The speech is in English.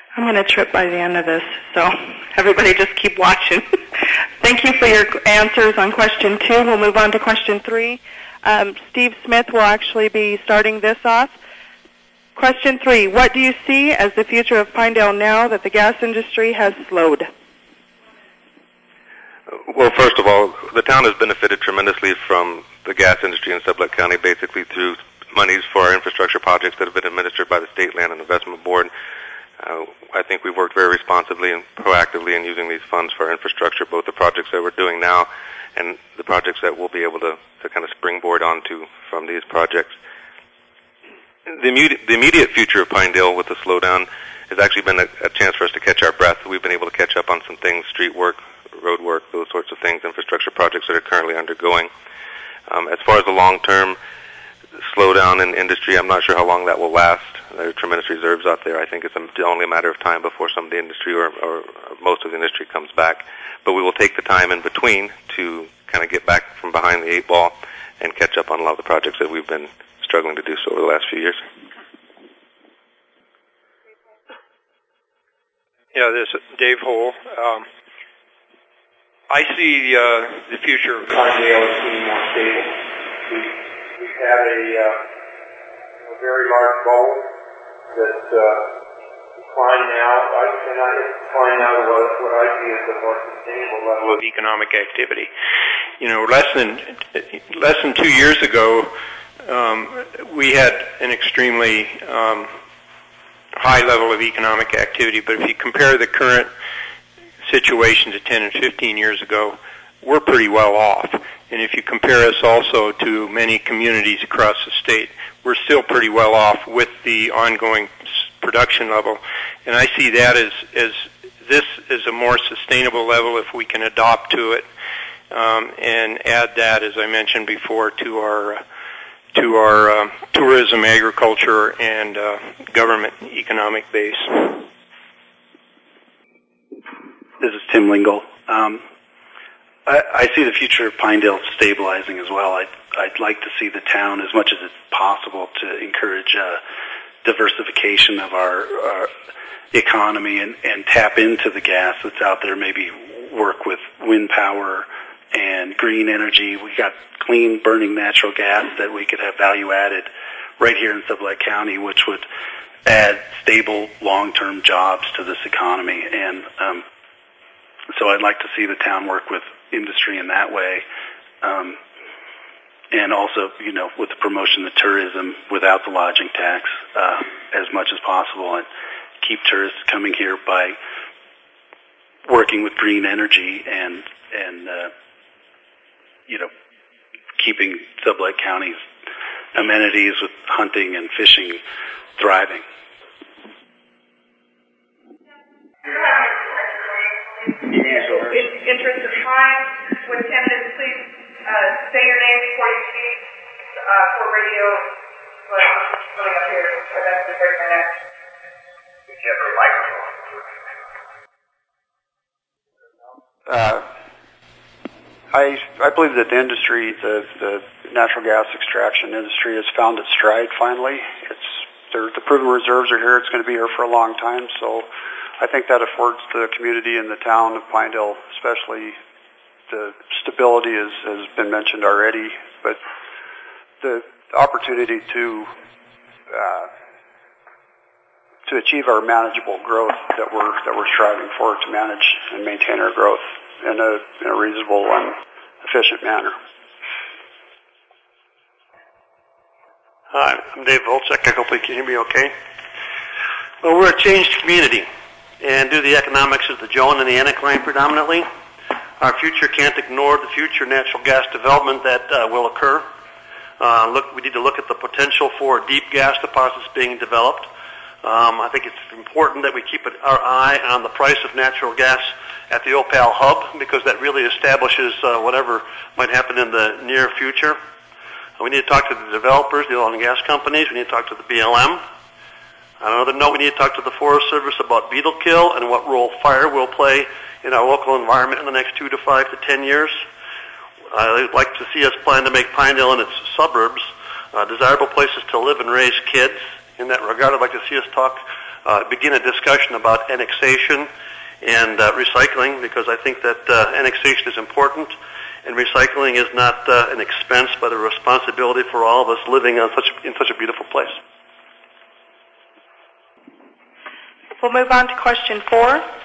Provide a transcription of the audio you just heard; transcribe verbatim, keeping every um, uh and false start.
I'm going to trip by the end of this, so everybody just keep watching. Thank you for your answers on question two. We'll move on to question three. Um, Steve Smith will actually be starting this off. Question three, what do you see as the future of Pinedale now that the gas industry has slowed? Well, first of all, the town has benefited tremendously from the gas industry in Sublette County, basically through monies for our infrastructure projects that have been administered by the State Land and Investment Board. Uh, I think we've worked very responsibly and proactively in using these funds for infrastructure, both the projects that we're doing now and the projects that we'll be able to, to kind of springboard onto from these projects. The immediate, the immediate future of Pinedale with the slowdown has actually been a, a chance for us to catch our breath. We've been able to catch up on some things, street work, road work, those sorts of things, infrastructure projects that are currently undergoing. Um, as far as the long-term slowdown in industry, I'm not sure how long that will last. There are tremendous reserves out there. I think it's only a matter of time before some of the industry or, or most of the industry comes back. But we will take the time in between to kind of get back from behind the eight ball and catch up on a lot of the projects that we've been struggling to do so over the last few years. Yeah, this is Dave Hole. Um, I see uh, the future of Pinedale as being more stable. We, we have a, uh, a very large bubble that uh, decline now, I, and I decline now to what, what I see as a more sustainable level of economic activity. You know, less than less than two years ago, um, we had an extremely um, high level of economic activity. But if you compare the current situation to ten and fifteen years ago, we're pretty well off. And if you compare us also to many communities across the state, we're still pretty well off with the ongoing production level. And I see that as, as this is a more sustainable level if we can adopt to it um, and add that, as I mentioned before, to our uh, to our uh, tourism, agriculture, and uh, government economic base. This is Tim Lingle. Um, I, I see the future of Pinedale stabilizing as well. I'd, I'd like to see the town, as much as it's possible, to encourage uh, diversification of our, our economy and, and tap into the gas that's out there, maybe work with wind power and green energy. We got clean burning natural gas that we could have value added right here in Sublette County, which would add stable long-term jobs to this economy. And um, so I'd like to see the town work with industry in that way. Um, and also, you know, with the promotion of tourism without the lodging tax uh, as much as possible, and keep tourists coming here by working with green energy and, and uh, you know, keeping Sublette County's amenities with hunting and fishing thriving. In the interest of time, would candidates please uh, say your name before you speak uh, for radio? But I'm just coming up here, so that's the very next. You have a microphone. Uh, I I believe that the industry, the the natural gas extraction industry, has found its stride finally. It's the proven reserves are here. It's going to be here for a long time. So I think that affords the community and the town of Pinedale, especially, the stability, as has been mentioned already, but the opportunity to uh, to achieve our manageable growth that we're that we're striving for, to manage and maintain our growth in a, in a reasonable and efficient manner. Hi, I'm Dave Volchek. I hope you can hear me okay. Well, we're a changed community, and due to the economics of the Joan and the Anticline predominantly, our future can't ignore the future natural gas development that uh, will occur. Uh, look, we need to look at the potential for deep gas deposits being developed. Um, I think it's important that we keep our eye on the price of natural gas at the Opal hub, because that really establishes uh, whatever might happen in the near future. We need to talk to the developers, the oil and gas companies. We need to talk to the B L M. On another note, we need to talk to the Forest Service about beetle kill and what role fire will play in our local environment in the next two to five to ten years. I'd like to see us plan to make Pinedale and its suburbs uh, desirable places to live and raise kids. In that regard, I'd like to see us talk uh, begin a discussion about annexation and uh, recycling, because I think that uh, annexation is important, and recycling is not uh, an expense, but a responsibility for all of us living on such in such a beautiful place. We'll move on to question four.